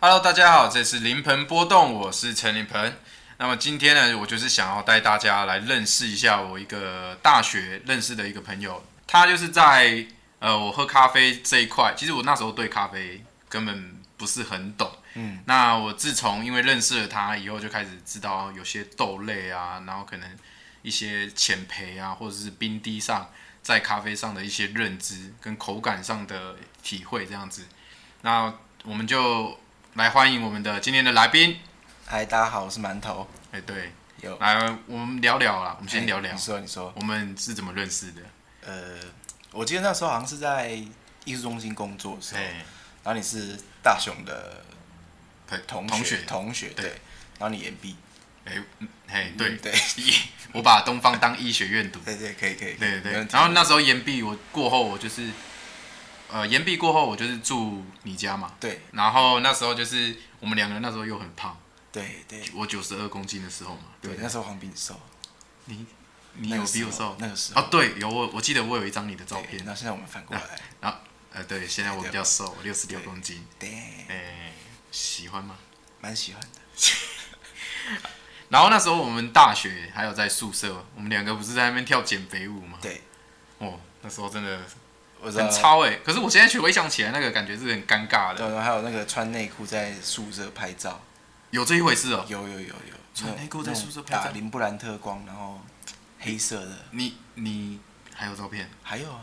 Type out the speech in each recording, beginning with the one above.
Hello， 大家好，这是临盆波动，我是陈临盆。那么今天呢，我就是想要带大家来认识一下我一个大学认识的一个朋友，他就是在我喝咖啡这一块，其实我那时候对咖啡根本不是很懂。那我自从因为认识了他以后，就开始知道有些豆类啊，然后可能一些浅焙啊，或者是冰滴上在咖啡上的一些认知跟口感上的体会这样子。那我们就来欢迎我们的今天的来宾。 嗨，大家好，我是馒头。 对， 有来我们聊聊啦，我们先聊聊。 你说。 我们是怎么认识的？ 我记得那时候好像是在艺术中心工作的时候，然后你是大雄的同学，对，然后你延毕。 对，我把东方当医学院读。 对，可以。 对。然后那时候延毕，我过后我就是延毕过后我就是住你家嘛。 对。 然后那时候就是我们两个人那时候又很胖。 对。 我92公斤的时候嘛。 对，那时候好像比你瘦。 你有比我瘦？ 那个时候。 哦，对，有我记得我有一张你的照片。 那现在我们反过来。 然后对，现在我比较瘦，66公斤。 对。 喜欢吗？ 蛮喜欢的。 然后那时候我们大学还有在宿舍，我们两个不是在那边跳减肥舞吗？ 对。 那时候真的很超可是我现在回想起来，那个感觉是很尴尬的。 对，还有那个穿内裤在宿舍拍照。 有这一回事哦。 有。 穿内裤在宿舍拍照。 打林布兰特光，然后黑色的。 你还有照片？ 还有啊。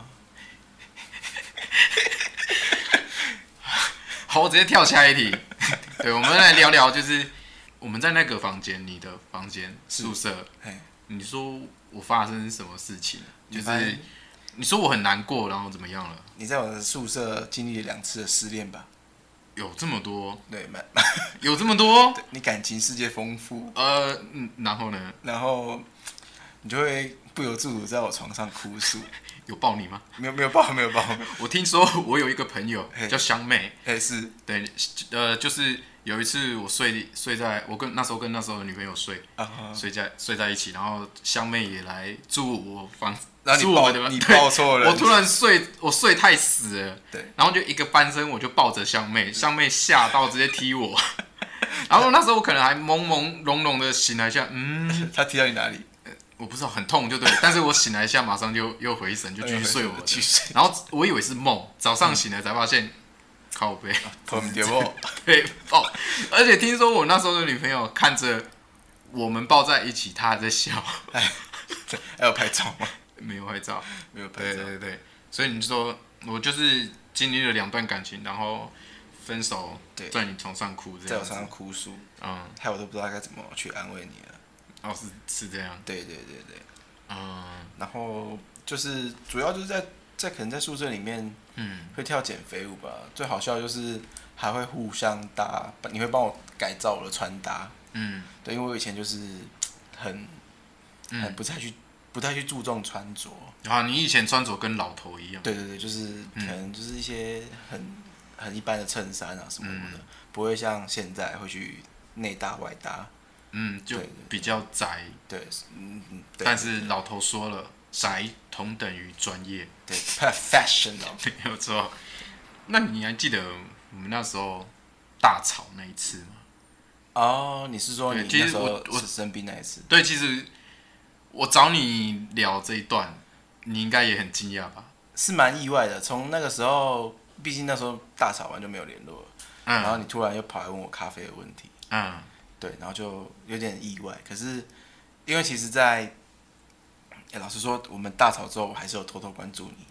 好，我直接跳下一题。对，我们来聊聊，就是我们在那个房间，你的房间宿舍，你说我发生什么事情？就是你说我很难过，然后怎么样了？ 你在我的宿舍经历了2次的失恋吧？ 有这么多？ 对， 有这么多？ 你感情世界丰富。 然后呢？ 然后你就会不由自主在我床上哭诉。 有抱你吗？ 没有抱。 我听说我有一个朋友叫香妹。 是。 对，就是有一次我睡在我那时候跟那时候的女朋友睡在一起，然后香妹也来住我房。 然后你抱错了。 我突然睡太死了。 对。 然后就一个翻身，我就抱着香妹，香妹吓到直接踢我。然后那时候我可能还朦朦胧胧的醒来一下， 他踢到你哪里？ 我不知道，很痛就对了。但是我醒来一下，马上就又回神，就继续睡我的。然后我以为是梦，早上醒来才发现，靠背，对，抱。而且听说我那时候的女朋友看着我们抱在一起，她还在笑。 还有拍照吗？ 没有拍照， 没有拍照。 对。所以你说我就是经历了2段感情，然后分手，在你床上哭， 在我床上哭诉，害我都不知道该怎么去安慰你了。 是这样。 对。然后就是主要就是在可能在宿舍里面，会跳减肥舞吧。最好笑就是还会互相搭，你会帮我改造我的穿搭。对，因为我以前就是很不太去注重穿着。 你以前穿着跟老头一样。 对，就是可能就是一些很一般的衬衫啊什么的，不会像现在会去内搭外搭。 就比较宅。 对， 但是老头说了，宅同等于专业。 对 ，professional。 没有错。那你还记得我们那时候大吵那一次吗？ 你是说你那时候是生病那一次？ 对，其实我找你聊这一段，你应该也很惊讶吧？ 是蛮意外的。从那个时候，毕竟那时候大吵完就没有联络了。然后你突然又跑来问我咖啡的问题。对，然后就有点意外。可是因为其实老实说，我们大吵之后，我还是有偷偷关注你。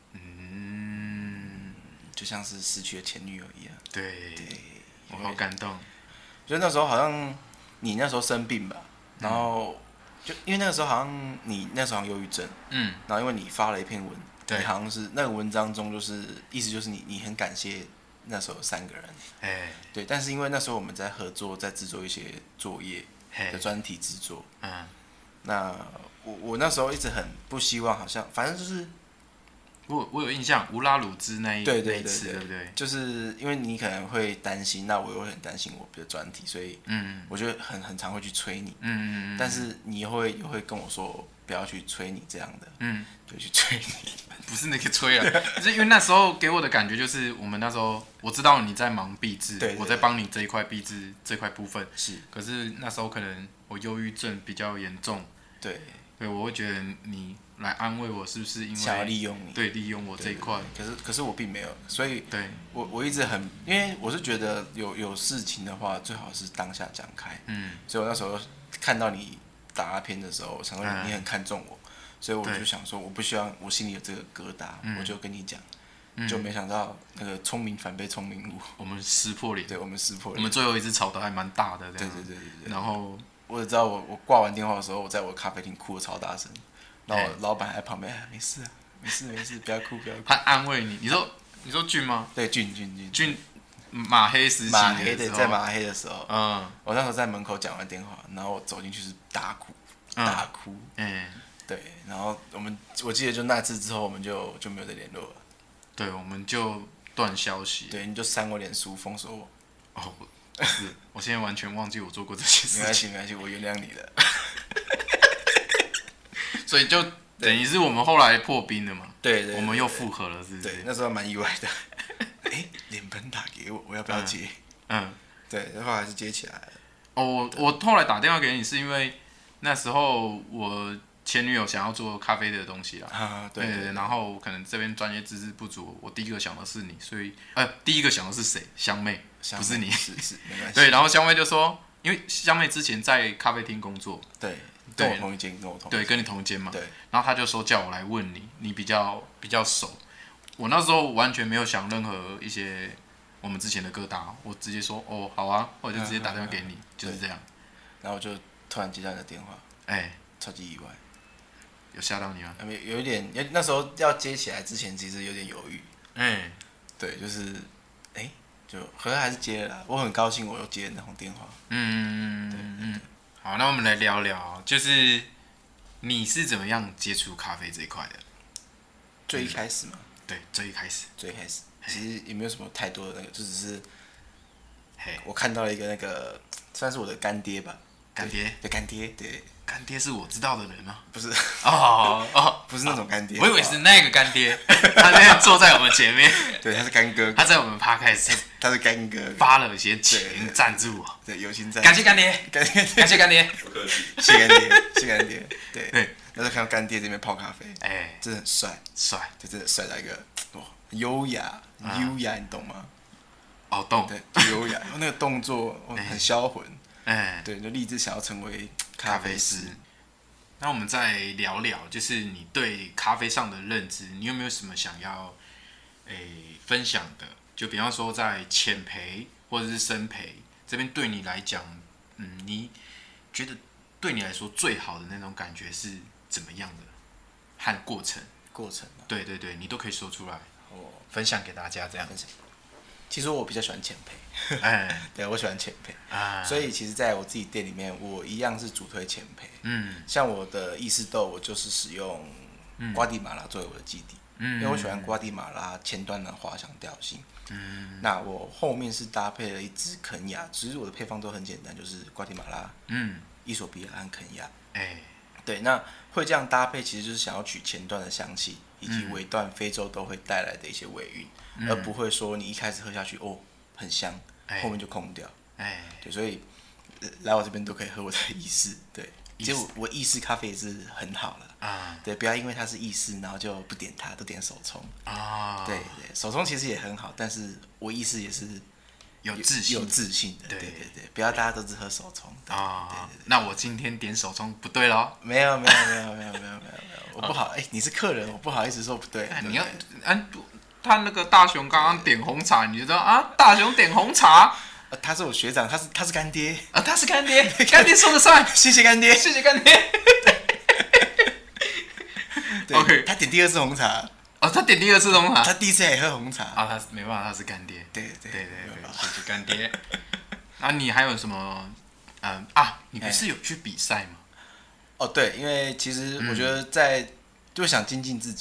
就像是失去了前女友一样。 对，我好感动。 就那时候好像你那时候生病吧，然后就因为那个时候好像你那时候忧郁症，然后因为你发了一篇文，你好像是那个文章中就是意思就是你很感谢那时候有3个人，对，但是因为那时候我们在合作，在制作一些作业的专题制作，那我那时候一直很不希望，好像反正就是我有印象，乌拉鲁兹那一次，对不对？ 就是因为你可能会担心，那我又很担心我的专题，所以我就很常会去催你，但是你又会跟我说不要去催你这样的，就去催你， 不是那个催啊，就是因为那时候给我的感觉就是我们那时候我知道你在忙毕制，我在帮你这一块毕制这块部分，可是那时候可能我忧郁症比较严重，对，我会觉得你来安慰我，是不是因为想要利用你？ 对，利用我这一块。 可是我并没有，所以我一直因为我是觉得有事情的话，最好是当下讲开。所以我那时候看到你打阿片的时候，我想说你很看重我，所以我就想说，我不希望我心里有这个疙瘩，我就跟你讲。就没想到那个聪明反被聪明误， 我们撕破脸。 对，我们撕破脸。 我们最后一次吵得还蛮大的，这样。 对。 然后我只知道我挂完电话的时候，我在我咖啡厅哭得超大声。然后老板还在旁边，没事啊，没事，不要哭。 他安慰你，你说俊吗？ 对，俊， 马黑时期的时候， 在马黑的时候，我那时候在门口讲完电话，然后我走进去是大哭，对，然后我记得就那次之后，我们就没有再联络了， 对，我们就断消息， 对，你就删我脸书，封锁我， 哦，是，我现在完全忘记我做过这些事情， 没关系，我原谅你了。 所以就等于是我们后来破冰了嘛， 对， 我们又复合了，是不是？ 对，那时候蛮意外的。脸盆打给我要不要接？对，然后还是接起来了。 我后来打电话给你是因为那时候我前女友想要做咖啡的东西啦，对，然后可能这边专业知识不足，我第一个想的是你，所以第一个想的是谁？香妹，不是你， 是没关系。 对，然后香妹就说，因为香妹之前在咖啡厅工作， 对。跟我同一间， 对，跟你同一间嘛。 对。 然后他就说叫我来问你，你比较熟。我那时候完全没有想任何一些我们之前的疙瘩，我直接说哦好啊，我就直接打电话给你，就是这样。 然后我就突然接到你的电话，超级意外。 有吓到你吗？ 有一点，那时候要接起来之前，其实有点犹豫。对，就是就可是还是接了啦。我很高兴，我又接了那通电话。对。 好，那我们来聊聊，就是你是怎么样接触咖啡这一块的？ 最一开始嘛？ 对，最一开始， 其实也没有什么太多的那个，就只是，我看到了一个那个，算是我的干爹吧。干爹，对。 干爹是我知道的人吗？ 不是。不是那种干爹。 我以为是那个干爹，他那天坐在我们前面。 对，他是干哥。 他在我们 podcast， 他是干哥， 发了一些钱赞助我。 对，友情赞助。 感谢干爹，感谢干爹， 不客气。谢干爹。对。那时候看到干爹这边泡咖啡，真的很帅，就真的帅到一个优雅，你懂吗？ 懂。 对，优雅，那个动作很销魂。对，就立志想要成为咖啡师。 那我们再聊聊，就是你对咖啡上的认知，你有没有什么想要分享的？就比方说在浅焙或者是深焙这边，对你来讲，你觉得对你来说最好的那种感觉是怎么样的？和过程？对，你都可以说出来，分享给大家这样。 其实我比较喜欢浅焙，对，我喜欢浅焙，所以其实在我自己店里面，我一样是主推浅焙。像我的意式豆，我就是使用瓜地马拉作为我的基底，因为我喜欢瓜地马拉前端的花香调性。那我后面是搭配了一支肯亚，其实我的配方都很简单，就是瓜地马拉、伊索比亚和肯亚。对，那会这样搭配，其实就是想要取前段的香气，以及尾段非洲都会带来的一些尾韵。而不会说你一开始喝下去很香，后面就空掉。对，所以来我这边都可以喝我的意式。对，其实我意式咖啡也是很好了。对，不要因为它是意式，然后就不点它，都点手冲。对，手冲其实也很好，但是我意式也是有自信的。对，不要大家都只喝手冲。对。 那我今天点手冲不对咯？ 没有，我不好。你是客人，我不好意思说不对。 你要他那个大雄刚刚点红茶，你就知道啊，大雄点红茶。 他是我学长，他是干爹。 他是干爹，干爹说了算。 谢谢干爹。 OK， 他点第二次红茶。 他点第二次红茶。 他第一次也喝红茶。 他没办法，他是干爹。 对， 谢谢干爹。你还有什么？你不是有去比赛吗？ 对，因为其实我觉得就想精进自己嘛。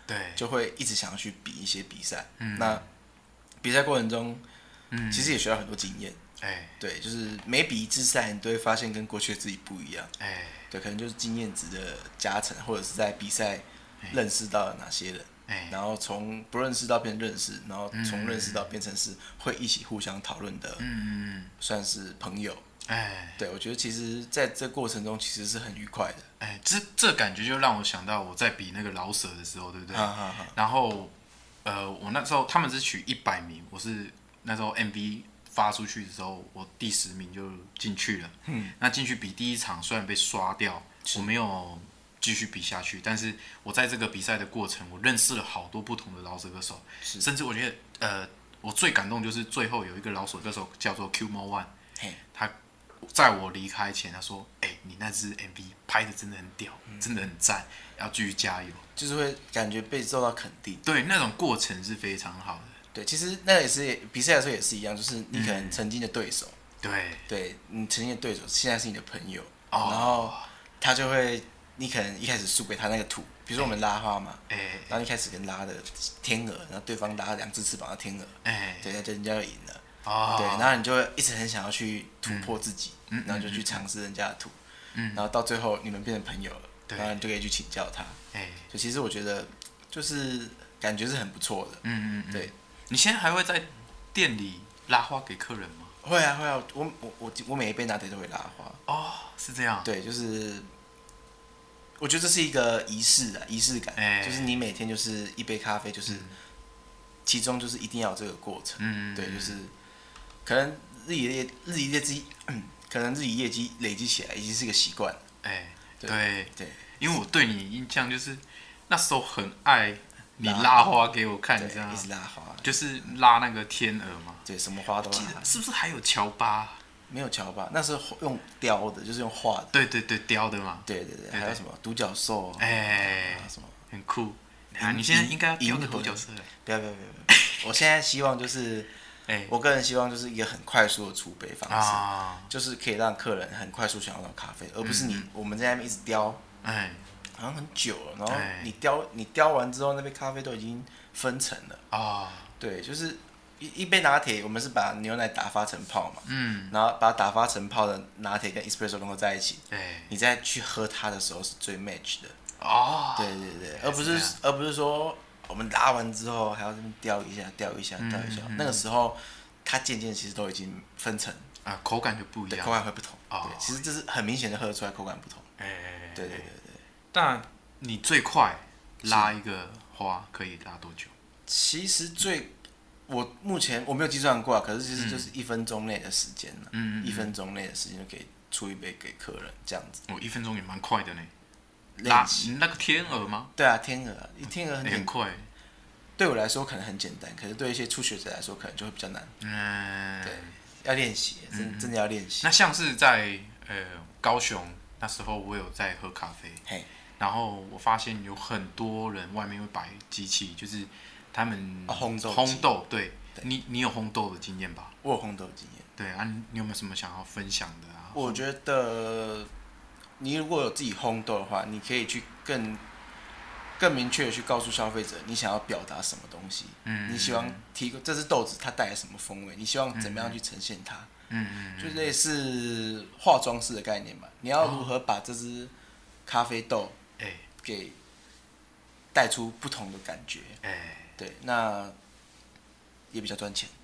对， 就会一直想要去比一些比赛。那比赛过程中，其实也学到很多经验。对，就是每比一次赛，你都会发现跟过去的自己不一样。对，可能就是经验值的加成，或者是在比赛认识到了哪些人。然后从不认识到变认识，然后从认识到变成是会一起互相讨论的，算是朋友。对，我觉得其实在这过程中其实是很愉快的。 这感觉就让我想到我在比那个老舍的时候，对不对？然后我那时候他们是取100名，我是那时候 MV 发出去的时候，我第10名就进去了。那进去比第一场，虽然被刷掉，我没有继续比下去，但是我在这个比赛的过程，我认识了好多不同的饶舌歌手，甚至我觉得我最感动就是最后有一个饶舌歌手叫做 Qmo One， 他在我离开前他说：“你那支 MV 拍的真的很屌，真的很赞，要继续加油。” 就是会感觉被受到肯定。 对，那种过程是非常好的。 对，其实那也是比赛的时候也是一样，就是你可能曾经的对手，对你曾经的对手现在是你的朋友，然后他就会，你可能一开始输给他那个图，比如说我们拉花嘛，然后一开始跟拉的天鹅，然后对方拉2只翅膀的天鹅，对，那人家就赢了。对，然后你就会一直很想要去突破自己，然后就去尝试人家的图，然后到最后你们变成朋友了，然后你就可以去请教他。就其实我觉得就是感觉是很不错的。对， 你现在还会在店里拉花给客人吗？ 会啊会啊，我每一杯拿铁都会拉花。 是这样。 对，就是我觉得这是一个仪式感，就是你每天就是一杯咖啡，就是其中就是一定要有这个过程。对，就是可能日以业绩累积起来已经是一个习惯了。 对，因为我对你印象就是那时候很爱你拉花给我看，你知道吗？ 一直拉花， 就是拉那个天鹅嘛。 对，什么花都拉。 是不是还有乔巴？ 没有乔巴，那是用雕的，就是用画的。 对，雕的嘛。 对，还有什么独角兽？什么很酷。你现在应该要雕个独角兽。 不要！我现在希望就是。我个人希望就是一个很快速的储备方式，就是可以让客人很快速享受到咖啡，而不是我们在那边一直雕，好像很久了，然后你雕完之后，那杯咖啡都已经分层了。对，就是一杯拿铁，我们是把牛奶打发成泡嘛，然后把打发成泡的拿铁跟 espresso 融合在一起，你再去喝它的时候是最 match 的。对，而不是说。我们拉完之后还要这么雕一下，那个时候它渐渐其实都已经分层口感就不一样， 口感会不同。对，其实这是很明显的喝得出来口感不同。对。 但你最快拉一个花可以拉多久？ 其实我目前我没有计算过，可是其实就是1分钟内的时间了。1分钟内的时间就可以出一杯给客人这样子。 1分钟也蛮快的呢。拉那个天鹅吗？ 对啊，天鹅很快。 对我来说可能很简单，可是对一些初学者来说可能就会比较难。对，要练习，真的要练习。 那像是在高雄那时候，我有在喝咖啡，然后我发现有很多人外面会摆机器，就是他们烘豆。对，你有烘豆的经验吧？ 我有烘豆的经验。 对啊，你有没有什么想要分享的啊？ 我觉得。你如果有自己烘豆的话，你可以去更明确的去告诉消费者你想要表达什么东西。你希望提供这只豆子它带来什么风味，你希望怎么样去呈现它。就类似化妆师的概念吧。你要如何把这只咖啡豆给带出不同的感觉？对，那也比较赚钱。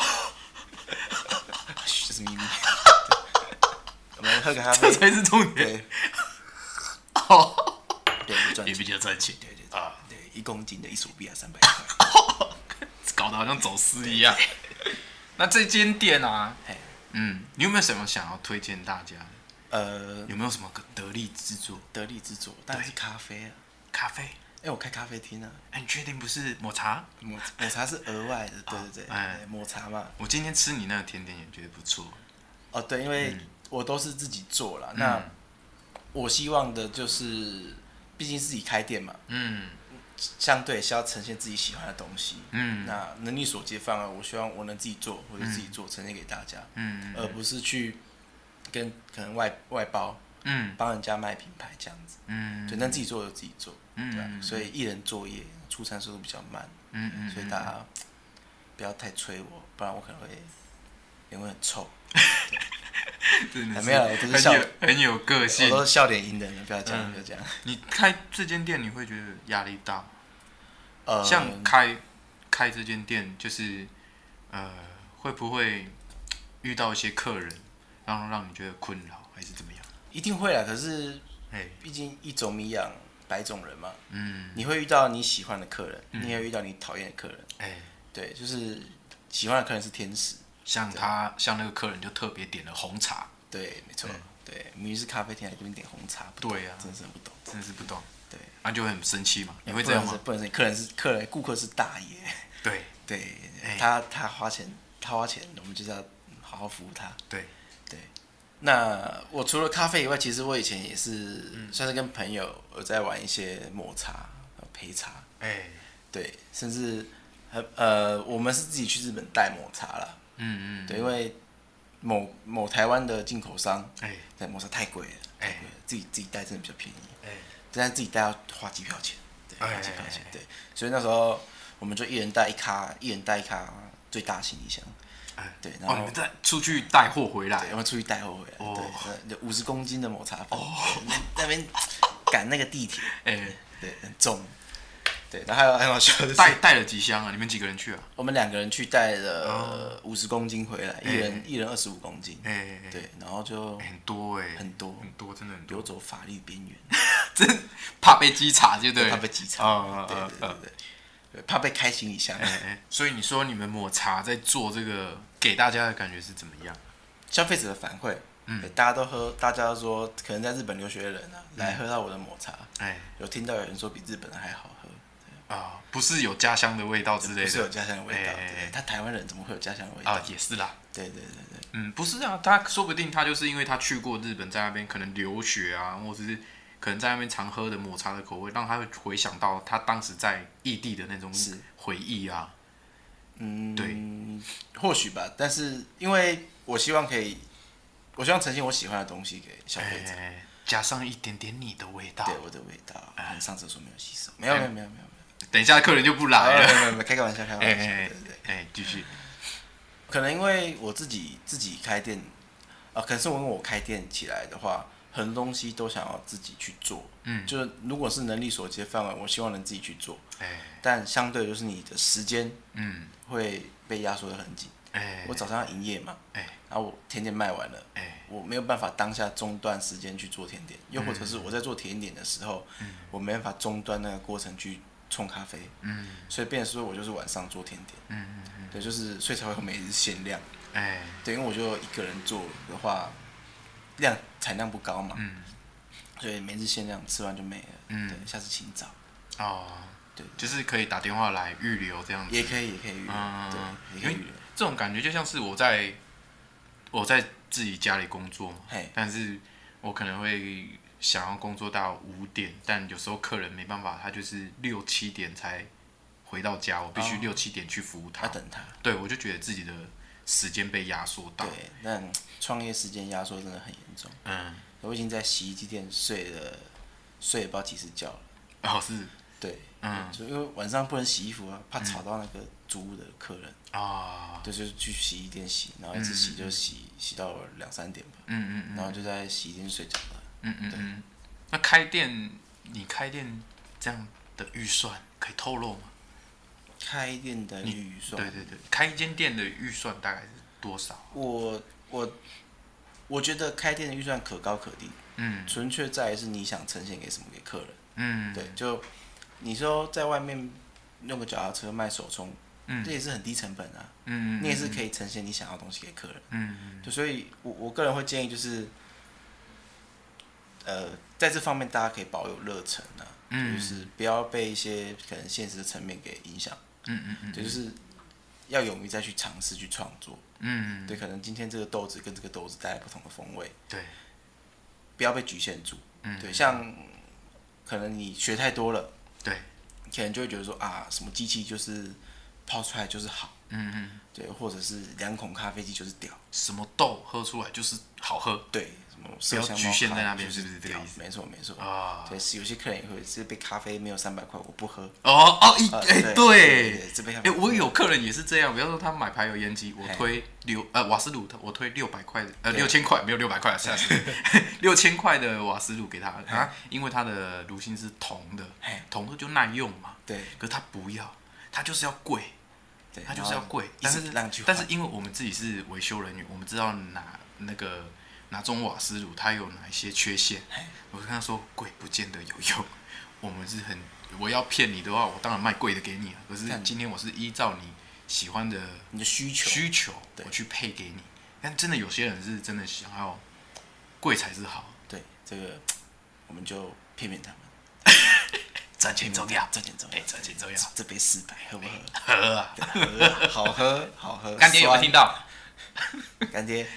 这是秘密。我们喝个咖啡， 这才是重点。 对， 也比较赚钱。 对，1公斤的伊索比亚300块， 搞得好像走私一样。那这间店啊，你有没有什么想要推荐大家的？有没有什么得力之作？ 当然是咖啡啊。 咖啡？ 我开咖啡厅啊。 你确定不是抹茶？ 抹茶是额外的，对，抹茶嘛。 我今天吃你那个甜点也觉得不错。 对，因为我都是自己做啦。那我希望的就是，毕竟自己开店嘛，相对是要呈现自己喜欢的东西。那能力所及范围，我希望我能自己做，或者自己做呈现给大家。而不是去跟可能外包，帮人家卖品牌这样子。对，那自己做就自己做，对吧？所以一人作业， 出餐速度比较慢，所以大家不要太催我，不然我可能会脸会很臭。 真的是没有，我都是很有个性， 我都是笑脸迎人的，不要这样，不要这样。 你开这间店，你会觉得压力大吗？像开这间店，就是会不会遇到一些客人，让你觉得困扰，还是怎么样？ 一定会啦，可是，毕竟一种米养百种人嘛，你会遇到你喜欢的客人，你也会遇到你讨厌的客人，对，就是喜欢的客人是天使。像那个客人就特别点了红茶， 对，没错，对，明明是咖啡店，还这边点红茶， 对呀， 真的是不懂， 真的是不懂， 对， 就很生气嘛，你会这样吗？ 不能生气，顾客是大爷，对，他花钱，我们就是要好好服务他，对。那我除了咖啡以外，其实我以前也是算是跟朋友有在玩一些抹茶、焙茶，对，甚至我们是自己去日本带抹茶啦。对，因为某台湾的进口商，对，抹茶太贵了，自己带真的比较便宜，但是自己带要花机票钱，对，花机票钱，对，所以那时候我们就一人带一咖最大行李箱，对，然后你们再出去带货回来， 我们出去带货回来，对，50公斤的抹茶粉，那边赶那个地铁，对，很重。对，然后还有很好笑的是， 带了几箱啊？你们几个人去啊？ 我们2个人去带了50公斤回来，一人25公斤。对，然后就很多很多， 真的很多， 游走法律边缘， 真怕被稽查，就对， 怕被稽查，对，怕被开行李箱。 所以你说你们抹茶在做这个，给大家的感觉是怎么样？ 消费者的反馈，大家都喝，大家都说，可能在日本留学的人啊，来喝到我的抹茶，有听到有人说比日本的还好喝。 不是有家乡的味道之类的， 不是有家乡的味道，他台湾人怎么会有家乡的味道？ 也是啦， 对， 不是啊，他说不定他就是因为他去过日本，在那边可能留学啊，或者是可能在那边常喝的抹茶的口味，让他会回想到他当时在异地的那种回忆啊。对， 或许吧，但是因为我希望呈现我喜欢的东西给消费者， 加上一点点你的味道， 对我的味道，上厕所没有洗手，没有。 等一下客人就不来了。 没有，开个玩笑。对， 继续。 可能因为我自己开店，可能是因为我开店起来的话，很多东西都想要自己去做。就是如果是能力所及的范围，我希望能自己去做。但相对就是你的时间，会被压缩得很紧。我早上要营业嘛，然后我甜点卖完了，我没有办法当下中断时间去做甜点，又或者是我在做甜点的时候，我没办法中断那个过程去冲咖啡，所以变成说我就是晚上做甜点，对，就是所以才会有每日限量，对，因为我就一个人做的话，产量不高嘛，所以每日限量吃完就没了，对，下次请早，对， 就是可以打电话来预留这样子， 也可以预留，对，也可以预留。 这种感觉就像是我在自己家里工作嘛，但是我可能会想要工作到5点，但有时候客人没办法，他就是6、7点才回到家，我必须6、7点去服务他， 要等他。 对，我就觉得自己的时间被压缩到。 对，但创业时间压缩真的很严重。我已经在洗衣机店睡了不知道几次觉了。 是。 对，就因为晚上不能洗衣服啊，怕吵到那个租屋的客人。对，就是去洗衣店洗，然后一直洗就洗到2、3点吧。然后就在洗衣店睡觉了。对。 那你开店这样的预算可以透露吗？ 开店的预算？ 对，开一间店的预算大概是多少？ 我觉得开店的预算可高可低。纯粹在于是你想呈现给什么给客人。对，就你说在外面用个脚踏车卖手冲，这也是很低成本啊。你也是可以呈现你想要的东西给客人。就所以我个人会建议就是，在这方面大家可以保有热忱啊，就是不要被一些可能现实的层面给影响。就是要勇于再去尝试去创作。对，可能今天这个豆子跟这个豆子带来不同的风味。对，不要被局限住。对，像可能你学太多了。对，可能就会觉得说什么机器就是泡出来就是好。对，或者是2孔咖啡机就是屌， 什么豆喝出来就是好喝。 对，什什么麝香猫， 局限在那边，是不是这个意思？ 没错啊。对，是有些客人也会，这杯咖啡没有300块，我不喝。 对， 这杯咖啡。 我有客人也是这样，比方说他买排油烟机，我推瓦斯炉，我推600块的，6000块，没有600块，吓死，6000块的瓦斯炉给他啊，因为他的炉芯是铜的，铜的就耐用嘛。对。可是他不要，他就是要贵。它就是要贵，但是因为我们自己是维修人员，我们知道哪种瓦斯炉它有哪一些缺陷。我跟他说贵不见得有用，我要骗你的话，我当然卖贵的给你啊。可是今天我是依照你喜欢的你的需求， 我去配给你。但真的有些人是真的想要贵才是好。 对，这个我们就骗他们。 赚钱重要， 赚钱重要。这杯400，喝不喝？ 喝啊， 好喝。 干爹有没有听到？ 干爹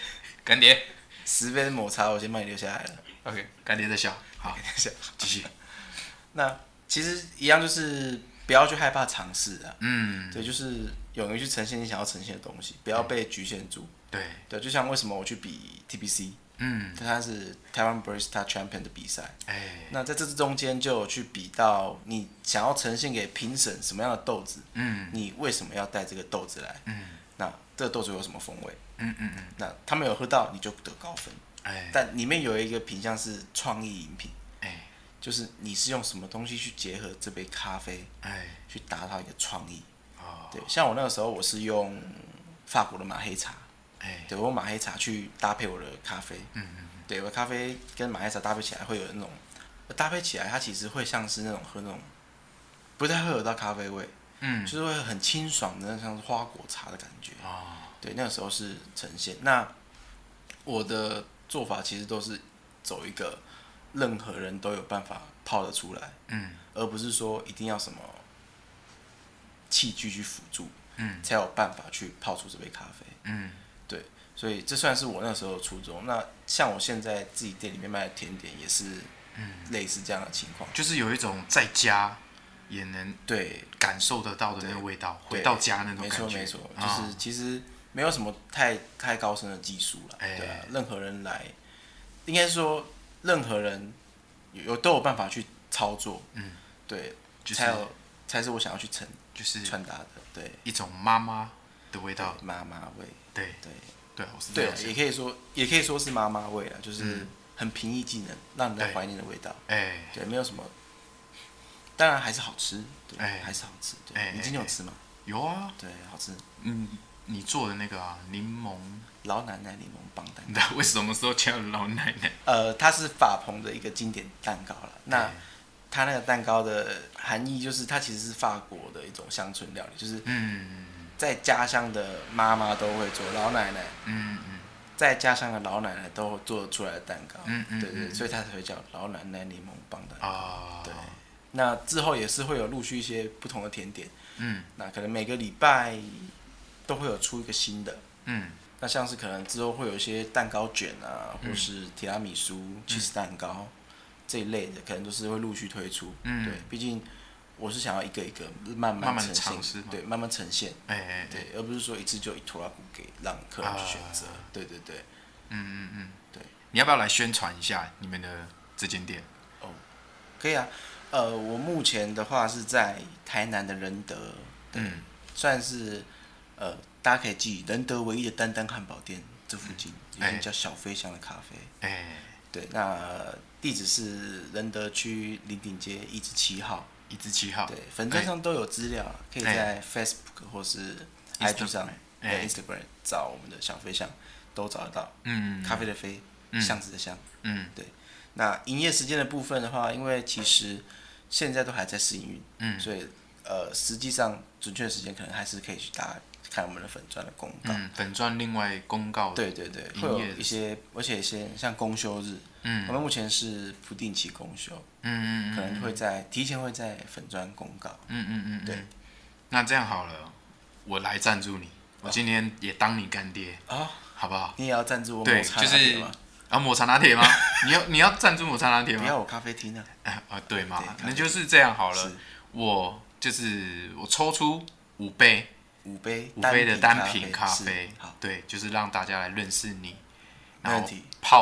，10杯抹茶我先帮你留下来了。 OK， 干爹在笑，好，继续。 那其实一样，就是不要去害怕尝试啊。对，就是勇于去呈现你想要呈现的东西，不要被局限住。对，就像为什么我去比 TBC。它是台湾 Barista Champion 的比赛。那在这中间就有去比到你想要呈现给评审什么样的豆子，你为什么要带这个豆子来，那这个豆子有什么风味，那他们有喝到你就得高分。但里面有一个品项是创意饮品，就是你是用什么东西去结合这杯咖啡，去达到一个创意。对，像我那个时候我是用法国的马黑茶。对，我用马黑茶去搭配我的咖啡。对，我的咖啡跟马黑茶搭配起来会有那种，搭配起来它其实会像是那种喝那种，不太会有到咖啡味，就是会很清爽的，像是花果茶的感觉。对，那个时候是呈现。那我的做法其实都是走一个任何人都有办法泡得出来，而不是说一定要什么器具去辅助，才有办法去泡出这杯咖啡。对，所以这算是我那时候的初衷。那像我现在自己店里面卖的甜点也是，类似这样的情况， 就是有一种在家也能感受得到的那个味道，回到家那种感觉。 没错，就是其实没有什么太高深的技术了。对啊，任何人来，应该说任何人都有办法去操作。对，才是我想要去传达的。对， 一种妈妈的味道， 妈妈味。 对，我是这样想。 也可以说是妈妈味啦，就是很平易近人，让人家怀念的味道。对，没有什么，当然还是好吃，对，还是好吃。对，你今天有吃吗？ 有啊， 对，好吃。 你做的那个柠檬老奶奶柠檬棒蛋糕， 为什么说叫老奶奶？ 它是法澎的一个经典蛋糕了。那它那个蛋糕的含义就是，它其实是法国的一种乡村料理，就是在家乡的妈妈都会做，老奶奶，在家乡的老奶奶都做出来的蛋糕，对，所以它才会叫老奶奶柠檬棒蛋糕。对，那之后也是会有陆续一些不同的甜点，那可能每个礼拜都会有出一个新的，那像是可能之后会有一些蛋糕卷啊，或是提拉米苏、cheese 蛋糕这一类的，可能都是会陆续推出。对，毕竟我是想要一个一个慢慢呈现，对，慢慢呈现，对，而不是说一次就一拖拉股给让客人去选择。对，对。 你要不要来宣传一下你们的这间店？ 可以啊。我目前的话是在台南的仁德，算是大家可以记仁德唯一的丹丹汉堡店这附近，有一间叫小飞象的咖啡。对，那地址是仁德区林顶街1至7号。1至7号。对，粉专上都有资料，可以在 Facebook 或是 IG 上，Instagram 找我们的小飞象，都找得到。咖啡的啡，巷子的巷。对。那营业时间的部分的话，因为其实现在都还在试营运，所以实际上准确的时间可能还是可以去大家看我们的粉专的公告。 粉专另外公告。 对，会有一些，而且一些像公休日，我们目前是不定期公休，可能会提前会在粉专公告。对。 那这样好了，我来赞助你，我今天也当你干爹好不好？ 你也要赞助我抹茶拿铁吗？ 抹茶拿铁吗？你要赞助抹茶拿铁吗？ 不要我咖啡厅啊。 对嘛，那就是这样好了。我抽出5杯的单品咖啡，对，就是让大家来认识你，然后泡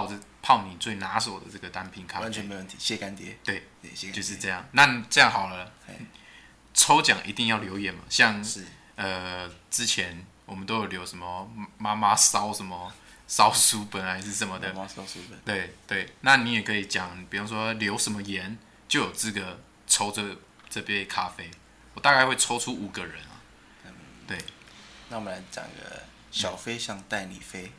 泡你最拿手的这个单品咖啡。 完全没问题，谢干爹。 对，就是这样。那这样好了，抽奖一定要留言嘛？像之前我们都有留什么妈妈烧什么烧书本还是什么的， 妈妈烧书本。 对，那你也可以讲，比方说留什么言就有资格抽这杯咖啡。我大概会抽出5个人啊。对， 那我们来讲个小飞象带你飞。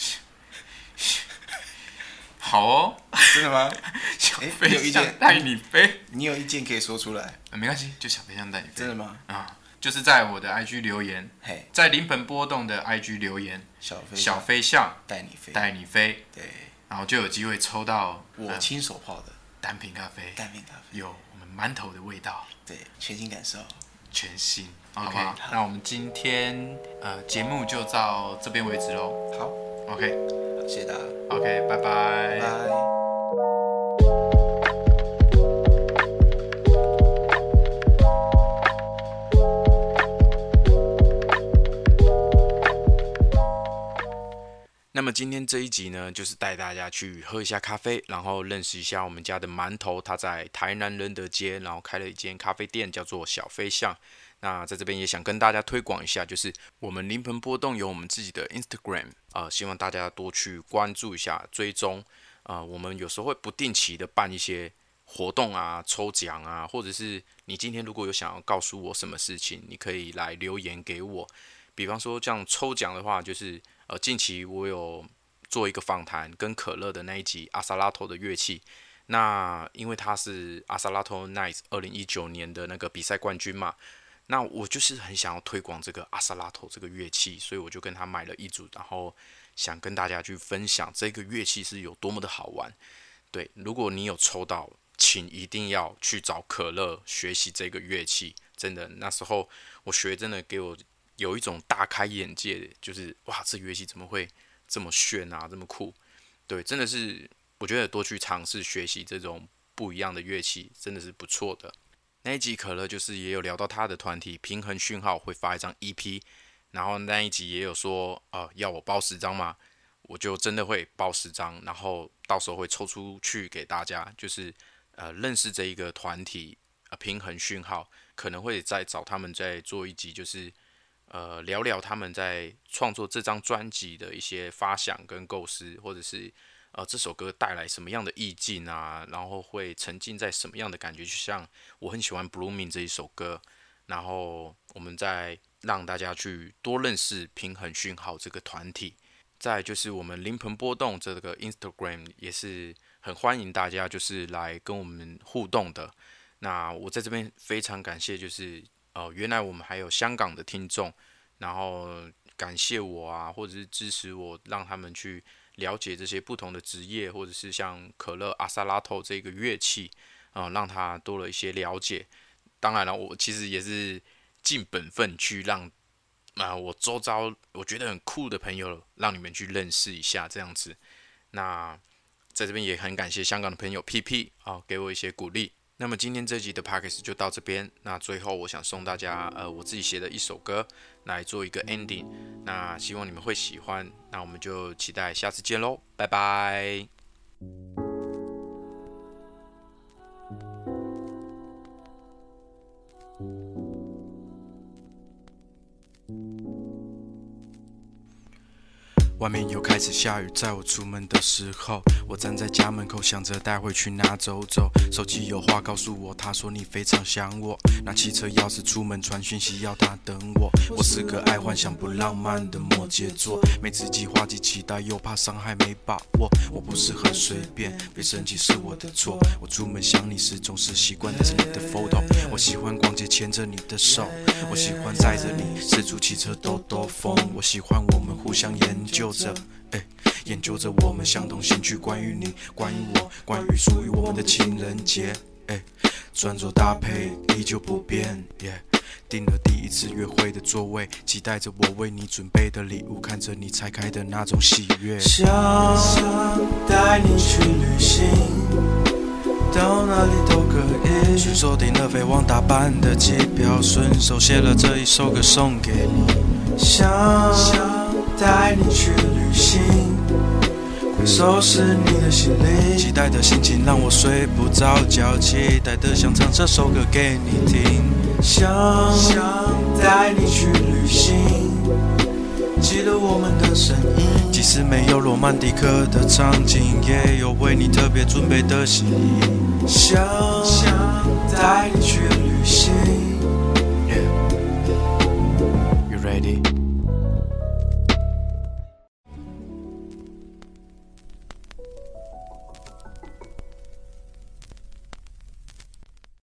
好哦， 真的吗？ 小飞象带你飞， 你有意见可以说出来。 没关系，就小飞象带你飞。 真的吗？ 就是在我的 IG 留言，在临盆波动的 IG 留言，小飞象带你飞， 带你飞。 对， 然后就有机会抽到我亲手泡的单品咖啡，有我们馒头的味道。 对，全新感受， 全新。OK， 那我们今天节目就到这边为止喽。 好 ，OK， 谢谢大家。 OK， 拜拜。 拜拜。 那么今天这一集呢，就是带大家去喝一下咖啡，然后认识一下我们家的馒头。他在台南仁德街，然后开了一间咖啡店，叫做小飞象。那在这边也想跟大家推广一下，就是我们临盆波动有我们自己的 Instagram，希望大家多去关注一下、追踪。我们有时候会不定期的办一些活动啊、抽奖啊，或者是你今天如果有想要告诉我什么事情，你可以来留言给我。比方说这样抽奖的话，就是近期我有做一个访谈，跟可乐的那一集阿萨拉托的乐器。那因为他是阿萨拉托 Nice 2019年的那个比赛冠军嘛，那我就是很想要推广这个阿萨拉托这个乐器，所以我就跟他买了一组，然后想跟大家去分享这个乐器是有多么的好玩。对，如果你有抽到，请一定要去找可乐学习这个乐器。真的，那时候我学真的给我有一种大开眼界，就是哇，这乐器怎么会这么炫啊，这么酷？对，真的是我觉得多去尝试学习这种不一样的乐器，真的是不错的。那一集可乐就是也有聊到他的团体平衡讯号会发一张 EP， 然后那一集也有说要我包10张嘛，我就真的会包10张，然后到时候会抽出去给大家，就是认识这一个团体平衡讯号，可能会再找他们再做一集，就是聊聊他们在创作这张专辑的一些发想跟构思，或者是这首歌带来什么样的意境啊，然后会沉浸在什么样的感觉，就像我很喜欢 Blooming 这一首歌，然后我们再让大家去多认识平衡讯号这个团体。再来就是我们临盆波动这个 Instagram 也是很欢迎大家就是来跟我们互动的。那我在这边非常感谢，就是原来我们还有香港的听众，然后感谢我啊，或者是支持我，让他们去了解这些不同的职业，或者是像可乐阿萨拉托这个乐器，让他多了一些了解。当然了，我其实也是尽本分去让我周遭我觉得很酷的朋友，让你们去认识一下这样子。那在这边也很感谢香港的朋友 PP 给我一些鼓励。那么今天这集的 Podcast 就到这边。那最后我想送大家我自己写的一首歌来做一个 ending。那希望你们会喜欢。那我们就期待下次见喽，拜拜。外面又开始下雨，在我出门的时候，我站在家门口，想着待会去哪走走。手机有话告诉我，他说你非常想我。拿汽车钥匙出门传讯息，要他等我。我是个爱幻想不浪漫的摩羯座，每次计划及期待，又怕伤害没把握。我不是很随便，别生气是我的错。我出门想你时，总是习惯带着你的 photo。我喜欢逛街牵着你的手，我喜欢载着你四处骑车兜兜风。我喜欢我们互相研究研究着我们相同兴趣，关于你，关于我，关于属于我们的情人节。穿着搭配依旧不变，订了第一次约会的座位，期待着我为你准备的礼物，看着你拆开的那种喜悦。 想带你去旅行，到哪里都可以。顺手订了飞往大阪的机票，顺手写了这一首歌送给你。想带你去旅行， 收拾你的行李，期待的心情让我睡不着觉，期待的想唱这首歌给你听，想带你去旅行，记录我们的身影，即使没有罗曼蒂克的场景，也有为你特别准备的心意，想带你去旅行。